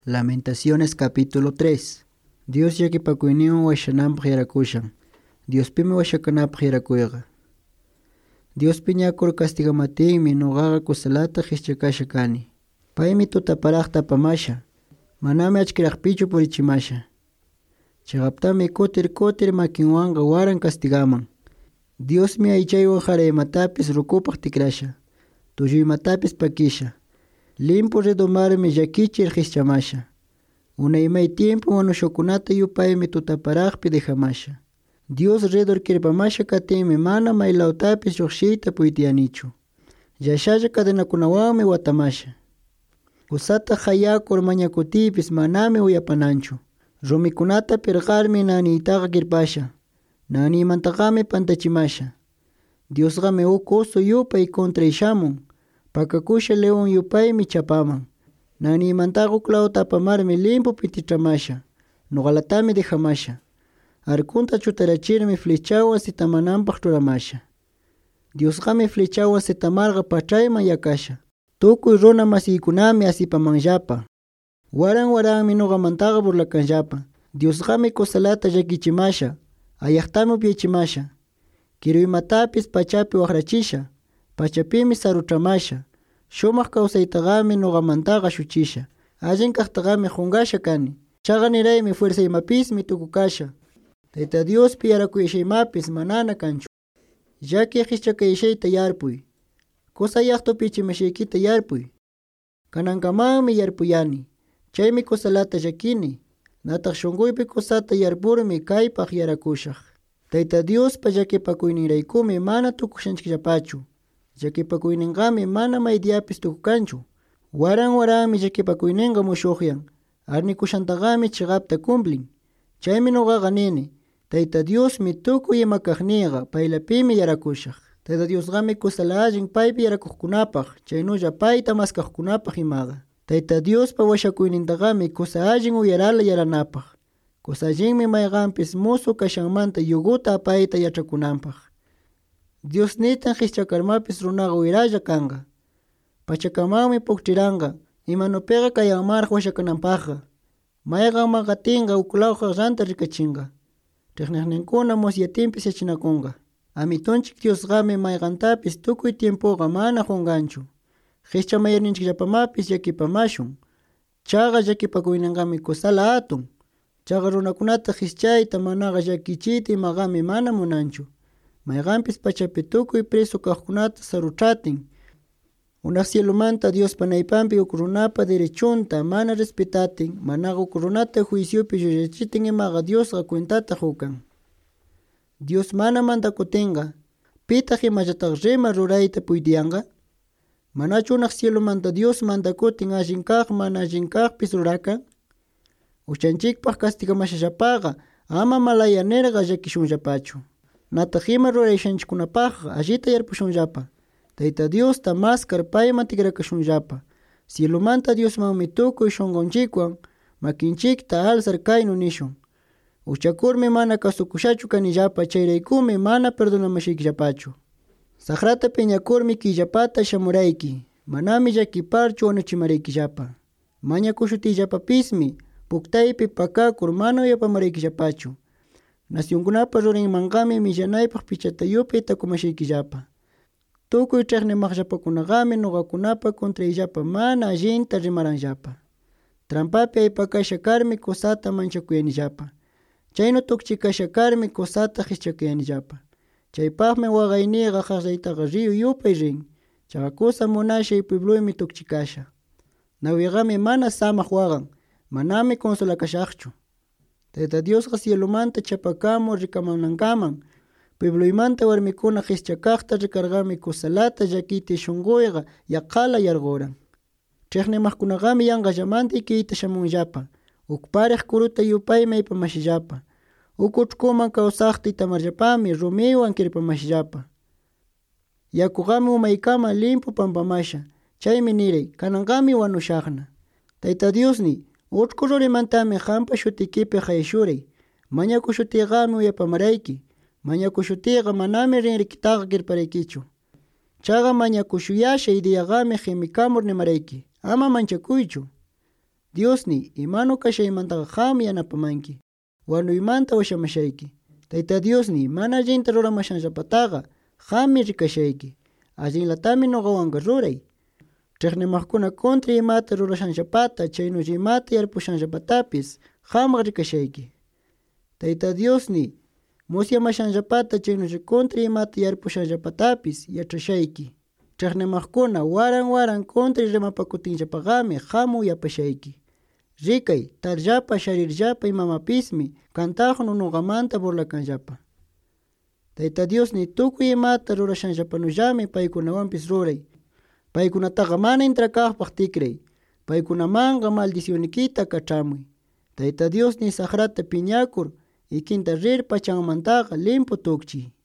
Lamentaciones capítulo 3. Dios yakipakuiniwan washananpaq yarakushan. Diospimi washakanapaq yarakuyqa. Diospi ñakur castigamatinmi nuqaqa kusalata qischakasha kani. Paymi tutaparaqta apamasha. Manami achkiraqpichu purichimasha. Chaqaptami kutir makinwanqa waran castigaman. Diosmi aychaywan qaraymatapis rukupaq tikrasha. Tulluymatapis pakisha. Limpu redomarmi llakichir qischamasha. Unaymay tiempo wanushukunata yupaymi tutaparaqpi dejamasha. Dios redor kirpamasha katinmi mana maylautapis lluqshiyta puytiyanichu. Llashalla cadenakunawanmi watamasha. Kusata hayakur mañakutiypis manami uyapananchu. Rumikunata pirqarmi naniytaqa kirpasha. Nanimantaqami pantachimasha. Diosqami uk oso yupay contrayshamun. Pakakusha león yupaymi chapaman. Nanimantaqa uklawta apamarmi limpu pititramasha. Nuqalatami dejamasha. Arkunta chutarachirmi flechawan sitamananpaq churamasha. Diosqami flechawan sitamarqa pachayman yakasha. Tukuy runa masiykunami asipamanllapa. Waranmi nuqamantaqa burlakanllapa. Diosqami kusalata llakichimasha. Ayaqtami upyachimasha. Kiruymatapis pachapi waqrachisha. Pachapimi saruchamasha. Shumaq kawsaytaqami nuqamantaqa shuchisha. Allin kaqtaqami qunqasha kani. Chaqa niraymi fuerzaymapismi tukukasha. Tayta Diospi yarakuyashaymapis manana kanchu. Llaki qischakayashayta yarpuy. Kusayaqta upichimashaykita yarpuy. Kanankamanmi yarpuyani. Chaymi kusalata llakini. Nataq shunquypi kusata yarpurmi kaypaq yarakushaq. Tayta Diospa llakipakuyniraykumi mana tukushanchikllapachu. Llakipakuyninqami mana maydiyapis tukukanchu. Waranmi llakipakuyninqa mushuqyan. Arnikushantaqami chiqapta cumplin. Chaymi nuqaqa nini. Tayta Diosmi tukuy ima kaqniyqa paylapimi yarakushaq. Tayta Diosqami kusala allin paypi yarakuqkunapaq. Chaynulla payta maskaqkunapaq imaqa. Tayta Diospa washakuynintaqami kusa allin uyarala yaranapaq. Kusa allinmi mayqanpis musu kashanmanta yuguta apayta yachakunanpaq. Dios nitan qischakarmapis runaqa wiralla kanqa. Pachakamanmi pukchiranqa. Imanupiqa kayanmaraq washakananpaqqa. Mayqanman qatinqa uklawqa ranta rikachinqa. Riqniqninkuna musyatinpis yachinakunqa. Amitunchik Diosqami mayqantapis tukuy tiempoqa mana qunqanchu. Qischamayarninchikllapamapis llakipamashun. Chaqa llakipakuyninqami kusala atun. Chaqa runakunata qischayta manaqa llakichiyta imaqami mana munanchu. Mayqanpis pachapi tukuy preso kaqkunata saruchatin. Unaq cielomanta Diospa naypanpi uk runapa derechunta mana respetatin, manaqa uk runata juiciopi llullachitin imaqa Diosqa cuentata hukan. Dios mana mandakutinqa, pitaq imallataq rima rurayta puytiyanqa? Manachu unaq cielomanta Dios mandakutin allin kaq mana allin kaqpis rurakan? Uchanchikpaq castigamashllapaqa ama malaya nirqa llakishunllapachu. Nataq ima rurayashanchikkunapaqqa allita yarpushunllapa. Tayta Diosta maskar payman tikrakashunllapa. Cielomanta Diosmanmi tukuy shunqunchikwan makinchikta alsar kaynu nishun. Uchakurmi mana kasukushachu kanillapa, chayraykumi mana perdonamashaykillapachu. Saqrata piñakurmi killapata shamurayki. Manami llakiparchu wanuchimaraykillapa. Mañakushutiyllapapismi puktaypi pakakur mana uyapamaraykillapachu. Nacionkunapa rurinmanqami millanaypaq pichata yupay takumashaykillapa. Tukuy chaqnimaqllapakunaqami nuqakunapa contrayllapa mana allinta rimaranllapa. Trampapi aypakasha karmi kusata manchakuyanillapa. Chaynu tukchikasha karmi kusata qischakayanillapa. Chaypaqmi waqayniyqa qaqllaytaqa riyu yupay rin. Chaqa kusa munashay puebluymi tukchikasha. Nawiqami mana samaq waqan. Manami consolakashaqchu. Tayta Diosqa cielomanta chapakamur rikamanankaman. Puebloymanta warmikuna qischakaqta rikarqami kusalata llakiti shunquyqa yaqala yarquran. Chiqnimaqkunaqami yanqallamanta ikiyta shamunllapa. Uk pariq kuruta yupaymi aypamashillapa. Uk uchkuman kawsaqta itamarllapami rumiwan kirpamashillapa. Yakuqami umaykama limpu pampamasha. Chaymi niray, kananqami wanushaqna. Tayta Diosni, uchku rurimantami qampa shutikipi qayashuray. Mañakushutiyqami uyapamarayki. Mañakushutiyqa manami rinrikitaqa kirparaykichu. Chaqa mañakushuyasha ideyaqami qimikamur nimarayki. Ama manchakuychu. Diosni imano kashaymantaqa qam yanapamanki. Wanuymanta washamashayki. Tayta Diosni mana allinta ruramashanllapataqa qammi rikashayki. Allinlatami nuqawanqa ruray. Ch'iqnimaqkuna contra imata rurashanllapata chaynulla imata yarpushanllapatapis qamqa rikashayki. Tayta Diosni musyamashanllapata chaynulla contra imata yarpushanllapatapis yachashayki. Ch'iqnimaqkuna waran contra rimapakutinllapaqami qam uyapashayki. Rikay, tarllapa, sharirllapa imamapismi kantaqnu nuqamanta burlakanllapa. Tayta Diosni tukuy imata rurashanllapanullami paykunawanpis ruray. Paykunataqa mana intrakaqpaq tikray. Paykunamanqa maldicionikita kach'amuy. Tayta Diosni saqrata piñakur ikinta rir pachanmantaqa limpu tukchiy.